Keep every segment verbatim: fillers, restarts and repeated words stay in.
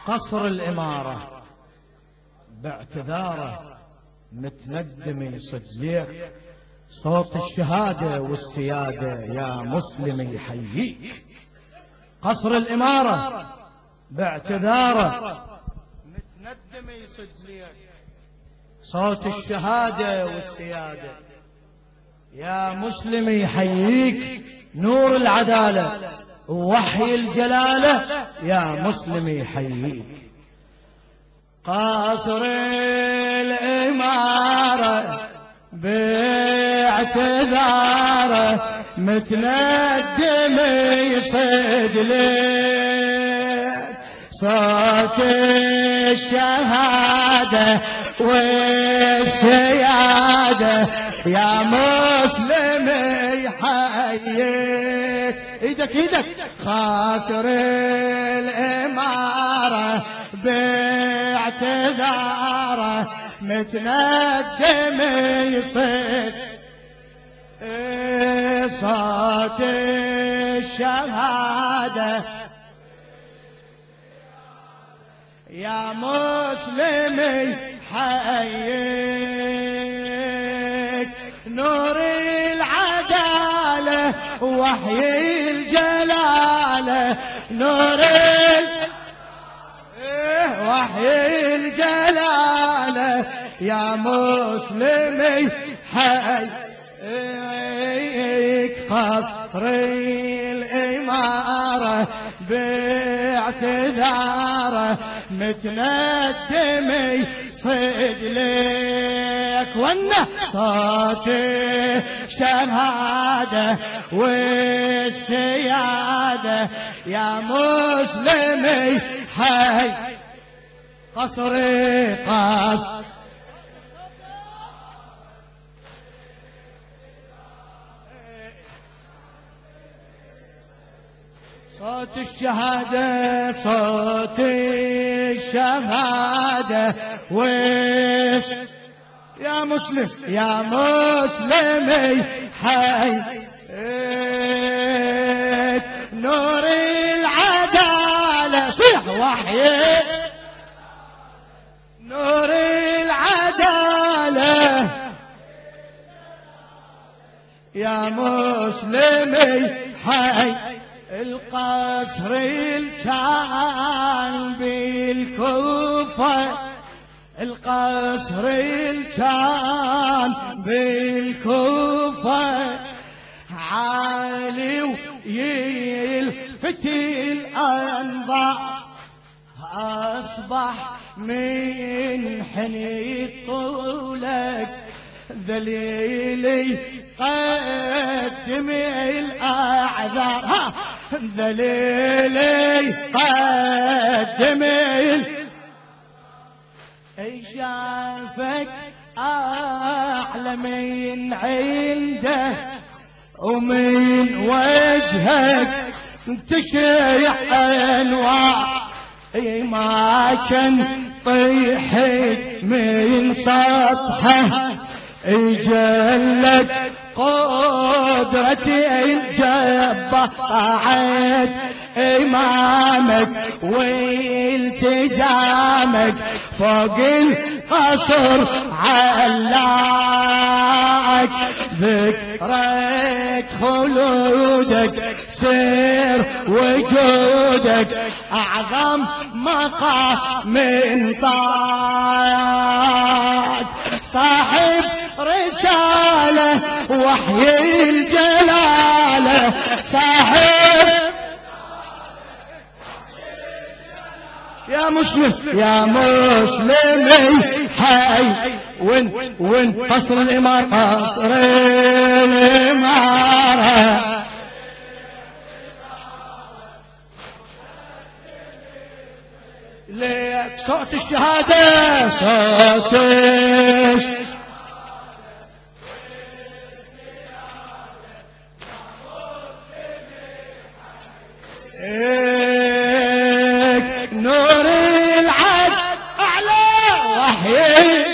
قصر الإمارة باعتذاره متندم يصديك، صوت الشهادة والسيادة يا مسلم يحييك. قصر الإمارة باعتذاره متندم يصديك، صوت الشهادة والسيادة يا مسلم يحييك. نور العدالة ووحي الجلالة يا مسلم يحييك. قصر الإمارة باعتذاره متندم يصيد لك، صوت الشهادة والسيادة يا مسلم يحييك. ايدك ايدك. خاسر الإمارة باعتذاره متندم يصيد، صوت الشهادة يا مسلم يحييك. نور العدالة وحي الجلالة، نور وحي الجلالة يا مسلم يحييك. قصر الإمارة باعتذاره متندم يصيد لك، وانه صوت الشهادة والسيادة يا مسلم حي. قصر قصر صوت الشهادة، صوت الشهادة وش يا مسلم يا مسلم حي. نور العدالة صيح وحي، نور العدالة يا مسلم حي. القصر الكان بالكوفة، القصر الكان بالكوفة عالي ويلفت الأنظار، أصبح من حني طولك ذليلي قدم الأعذار، ذليلي قدم اي شافك أعلى من عنده ومن وجهك تشيع أنوار، اي ما كان طيحت من سطحه جلت قدرتي الجبار، طاعت إمامك والتزامك فوق القصر علاك، ذكرك خلودك سير وجودك أعظم مقام من طاعت، صاحب رسالة وحي الجلالة، صاحب يا مسلم يا مسلم حي. وين وين قصر الإمارة، قصر الإمارة ليك صوت الشهادة، صوت الشهادة نور العد أعلى وحي،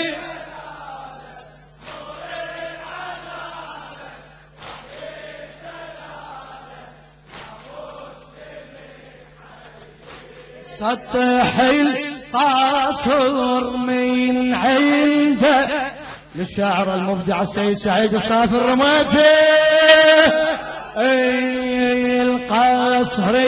سطح القصر من عنده للشاعر المبدع السيد سعيد الصافي الرمادي. القصر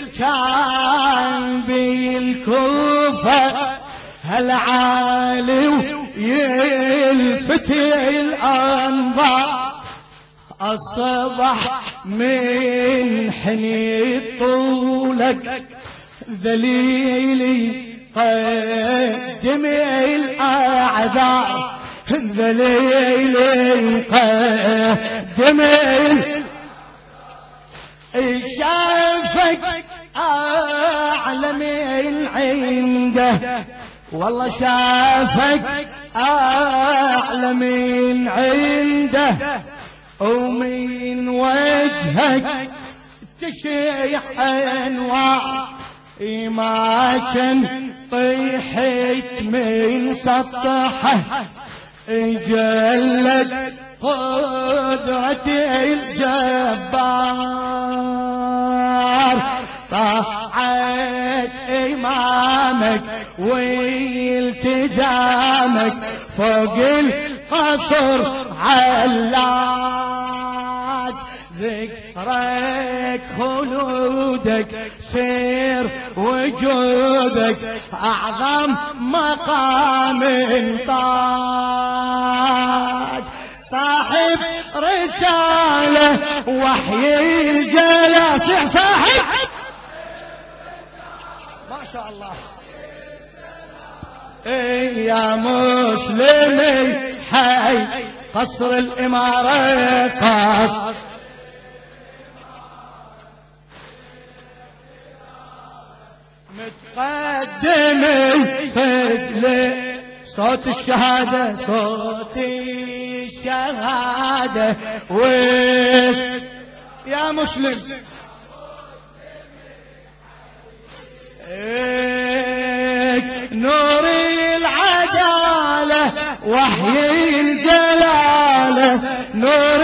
كان بالكوفة هالعالي ويلفت الأنظار الصبح من حني طولك ذليلي قدم الأعذار ذليلي قدم شافك أعلى من عنده والله شافك أعلى من عنده ومن وجهك تشيح أنوار ما كان طيحت من سطحه جلت قدرة الجبار طاعت إمامك والتزامك فوق القصر علاد ذكرك خلودك سير وجودك أعظم مقام طاد صاحب رسالة وحي الجلال صاحب ما شاء الله. إيه يا مسلمي حي قصر الإمارة قصر متقدمي سجل صوت الشهادة صوت الشهادة ويش يا مسلم إيه نور العدالة وحي الجلالة نور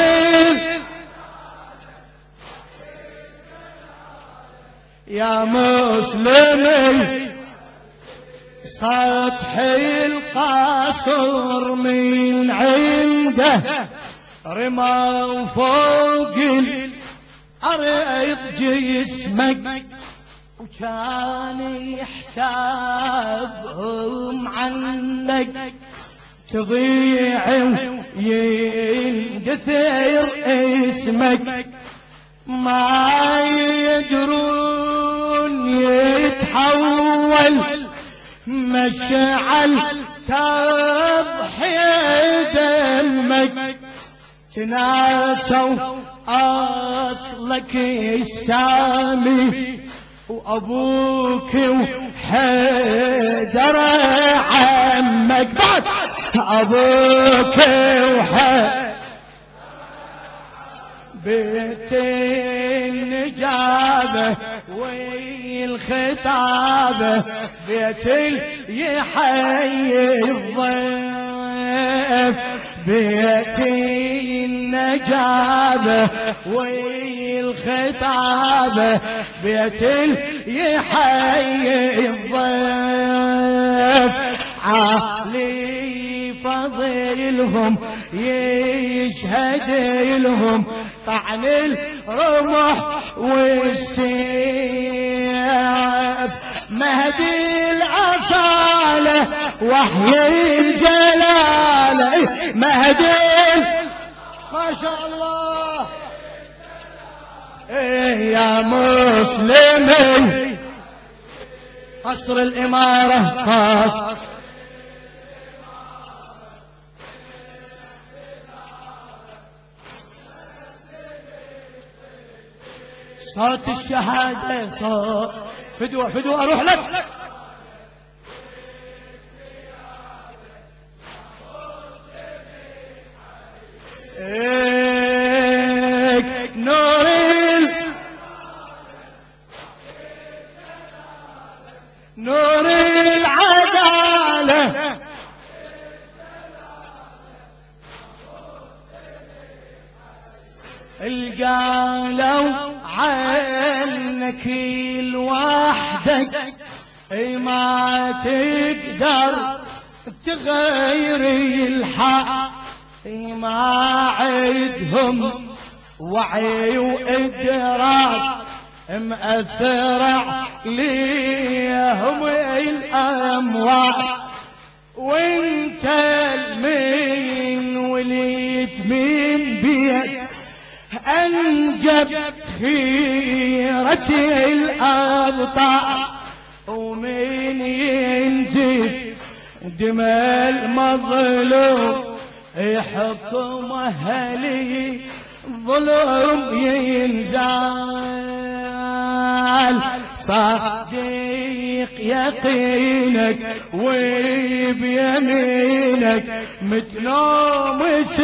يا مسلمي سطح القصر من عنده رمى فوق الأرض جسمك وكان يحسابهم عنك تضيع ويندثر اسمك ما يدرون يتحول مشعل تضحية دمك تناسوا أصلك السامي وأبوك وحيدر عمك بعد أبوك وحيدر بيت النجابة والخطابة بيت يحيي الضيف بيت النجابة والخطابة بيت يحيي الضيف عالي فضيلهم يشهد لهم طعن الرمح والسيف مهدي الأصالة وحي الجلالة مهدي ما شاء الله. إيه يا مسلمي قصر الإمارة قصر صوت الشهادة صوت فدوة فدوة أروح لك إيه نور نور العدالة القالوا عنك لوحدك اي ما تقدر تغيري الحق، اي ما عندهم وعي وإدراك، مأثر عليهم الأموات. وانت المين وليت من بيت أنجب خيرة الأبطال، ومن ينزف دماء المظلوم يحكم أهلي ظلم ينزال. صديق يقينك وبيمينك متلومس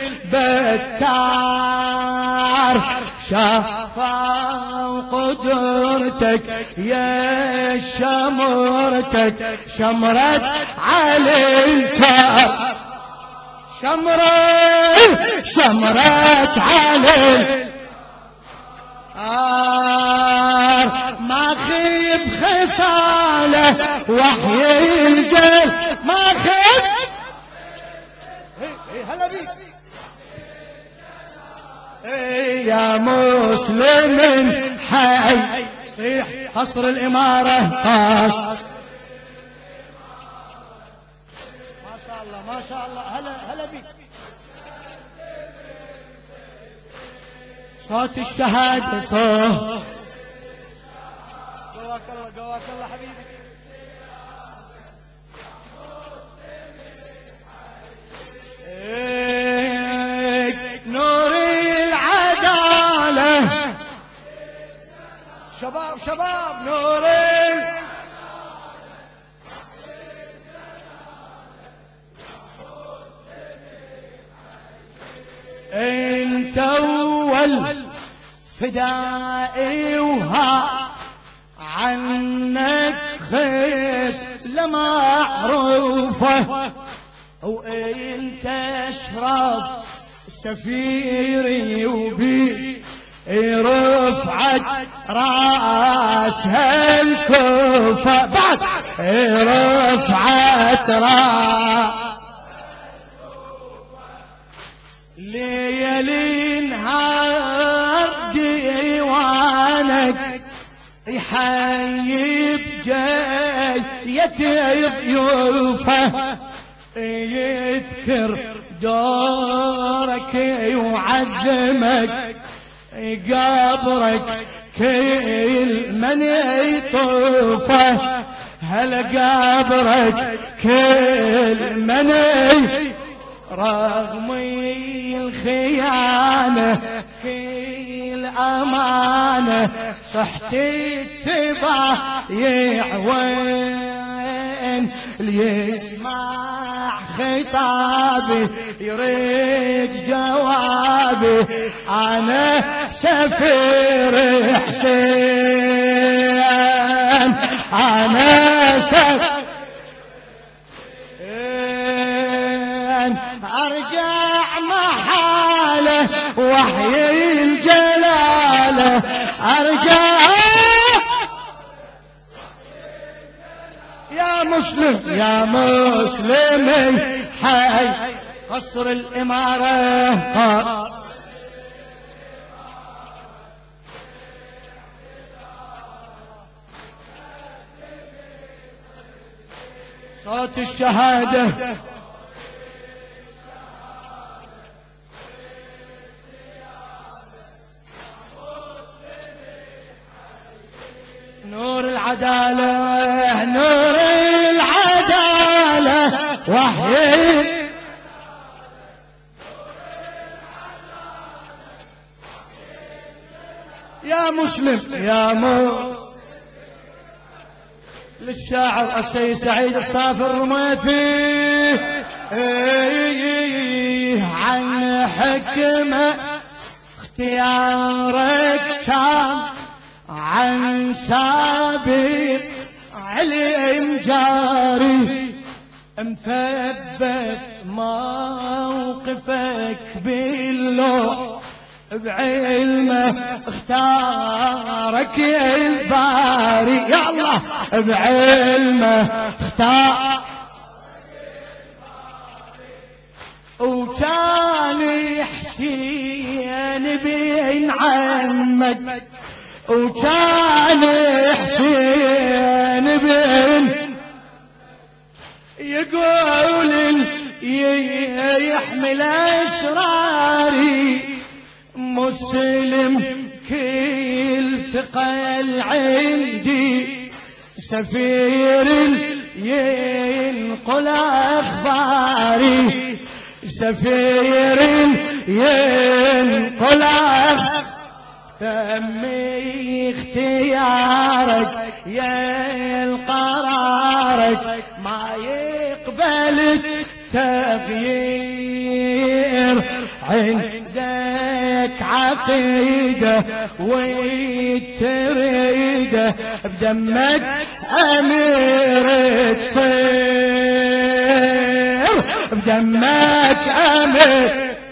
البتار، شافوا قدرتك يا شمرتك شمرت على الكار، شمرت شمرت على آه ما خيب خصاله وحي الجل، ما خيب هلا بيك يا مسلم حي. صيح قصر الإمارة طاش، ما شاء الله ما شاء الله. هلا هلا بيك صوت الشهادة صوت. قواك الله قواك الله حبيبي. نور العدالة شباب شباب نور انت اول فدائي وها عنك خيس لمعروفة، وانت اشرف سفيري وبي رفعت راس هالكوفة، بعد رفعت راس ليالي نهار ديوانك يحيي بجاية ضيوفه، يذكر دورك ويعزمك قبرك كل من يطوفه، هل قبرك كل من رغم الخيانة كل أمانة صحت اتباع يعوين، ليسمع خطابي يريد جوابي أنا سفير حسين، أنا سفير أرجع محاله وحي الجلالة، أرجع يا مسلم يا مسلمي حي. قصر الإمارة صوت الشهادة نور العدالة نور العدالة وحي يا مسلم يا مو للشاعر السيد سعيد الصافي الرميثي عن حكمة اختيارك كان عن سابق علم جاري، مثبت موقفك باللوح بعلمه اختارك الباري، يا الله بعلمه اختار وكان حسين بن عمك، وكان حسين بن يقول يحمل أسراري مسلم كل ثقل عندي سفير ينقل أخباري، سفير ينقل أخباري. تمي اختيارك يا القرارك ما يقبل التغيير، عندك عقيدة وتريده بدمك أمير تصير، بدمك أمير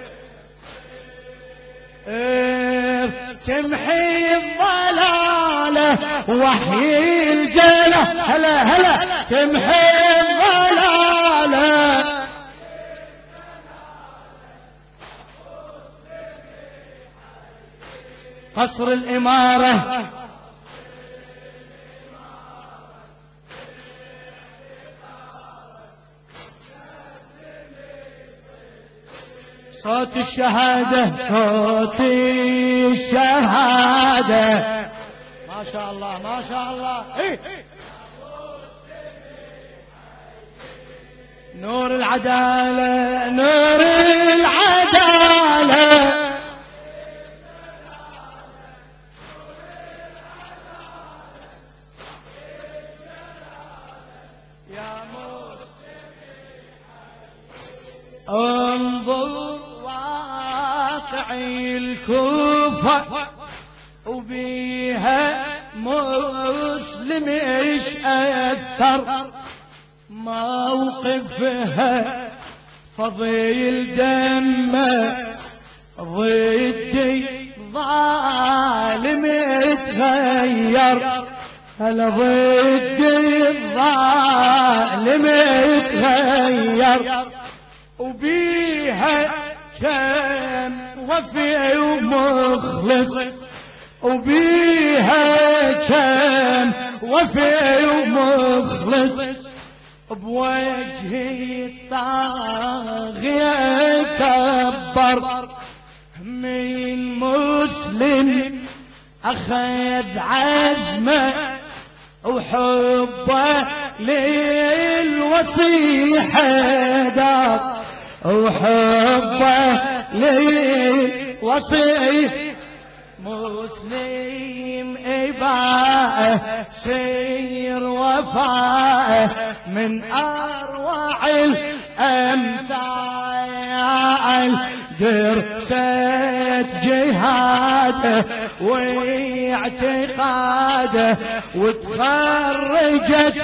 تمحي الضلالة وحي الجنة، هلا هلا تمحي الضلالة. قصر الإمارة صوت الشهادة، صوت الشهادة، ما شاء الله ما شاء الله. إيه؟ نور العدالة نور العدالة يا انظر واقعي الكوفة وبيها مسلم ايش اثر، موقفها فضيل دمه ضدي ظالم تغير، هلا ضدي الظالم تغير، وبيها كم وفي ومخلص، وبيها كم وفي ومخلص، بوجهي الطاغية كبر، من مسلم أخذ عزمه وحبه للوصي حيدر، وحبه للوصي مسلم إباءه سير وفاءه من أروع الأمثال، درست جهاده واعتقاده وتخرجت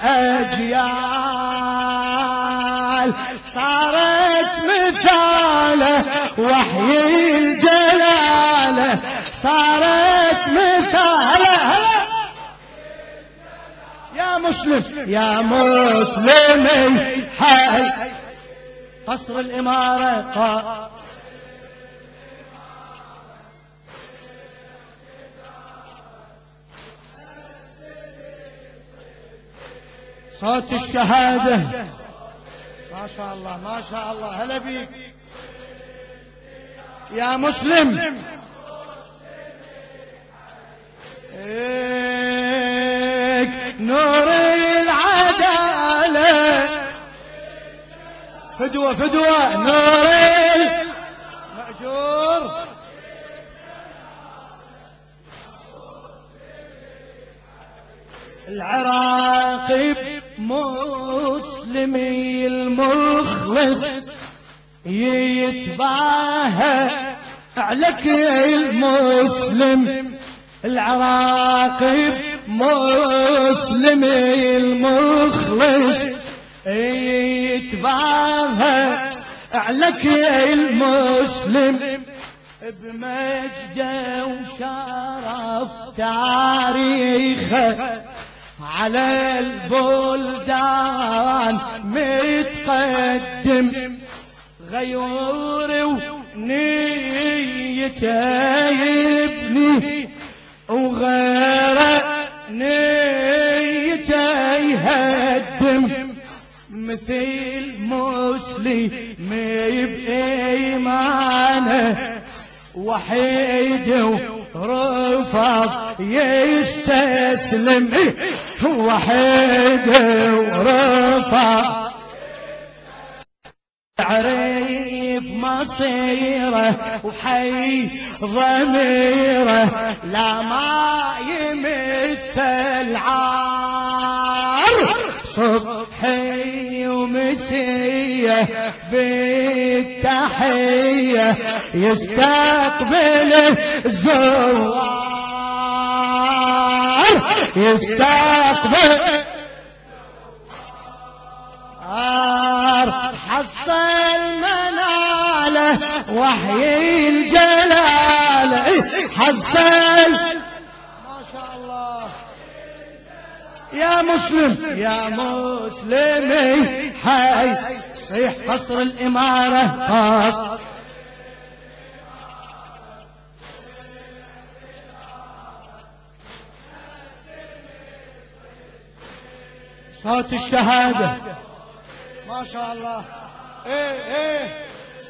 أجيال، صارت مثاله وحي الجلاله، صارت مثاله. يا مسلم يا مسلمي حي قصر الإمارة، صوت الشهادة، ما شاء الله ما شاء الله. هلا بيك يا مسلم. نور العدالة فدوة فدوة، نور المأجور العراقي مسلمي المخلص يتباهى عليك المسلم، العراقي مسلمي المخلص يتباهى عليك المسلم، بمجده وشرف تاريخه على البلدان متقدم، غيور ونيته يبني وغيره نيته يهدم، مثل مسلم بإيمانه وحيد ورفض يستسلم، وحيد ورفض تعريف مصيره وحي ضميره، لا ما يمس العار، صبحي ومسيه بالتحيه يستقبل الزوار، يستقبل حصل مناله وحي الجلاله، حصل ما شاء الله يا مسلم يا مسلمي حي صيح قصر الإمارة قصر صوت الشهادة ما شاء الله. ايه ايه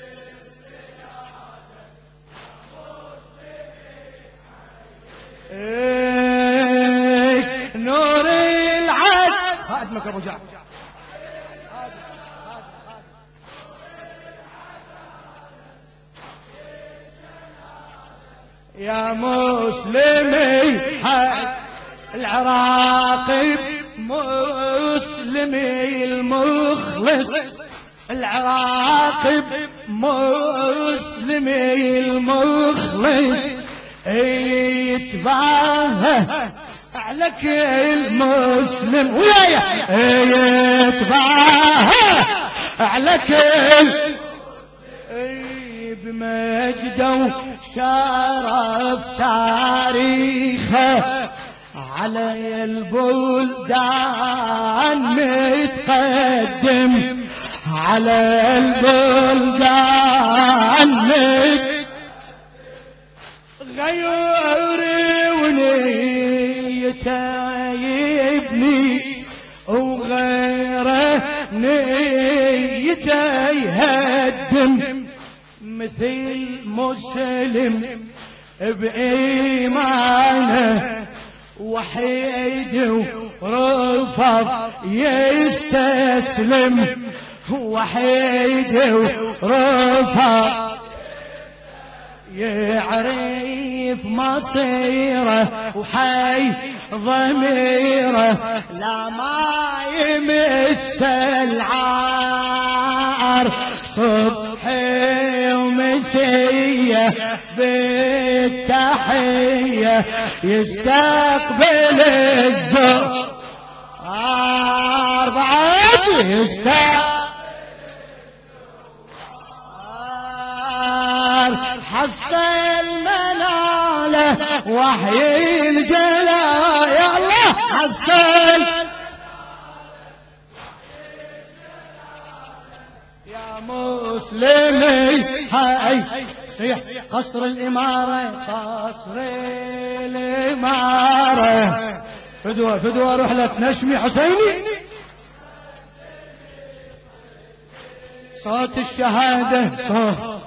ايه نور العد خادمك ابو جعفر يا مسلمي حي العراقي مسلمي المخلص، العراقب مسلمي المخلص يتباهى على كل مسلم ويايا، يتباهى على كل بمجده وشرف تاريخه على البلدان متقدم، على البلدان متقدم، غير ونيته يبني وغيره نيته يهدم، مثل مسلم بإيمانه وحيد ورفض يستسلم، وحيد ورفض يعرف مصيره وحي ضميره، لا ما يمس العار، صبحي ومسيه بالتحيه يستقبل الزهر بعد يستقبل حصل مناله وحي الجلال، يا الله حصل يا مسلمي هاي صيح قصر الإمارة قصر الإمارة، فدوة فدوة روح لك نشمي حسيني صوت الشهادة صوت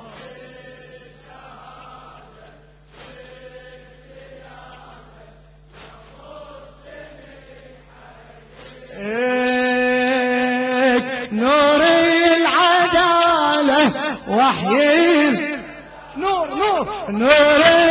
نور العدالة وحي نور نور نور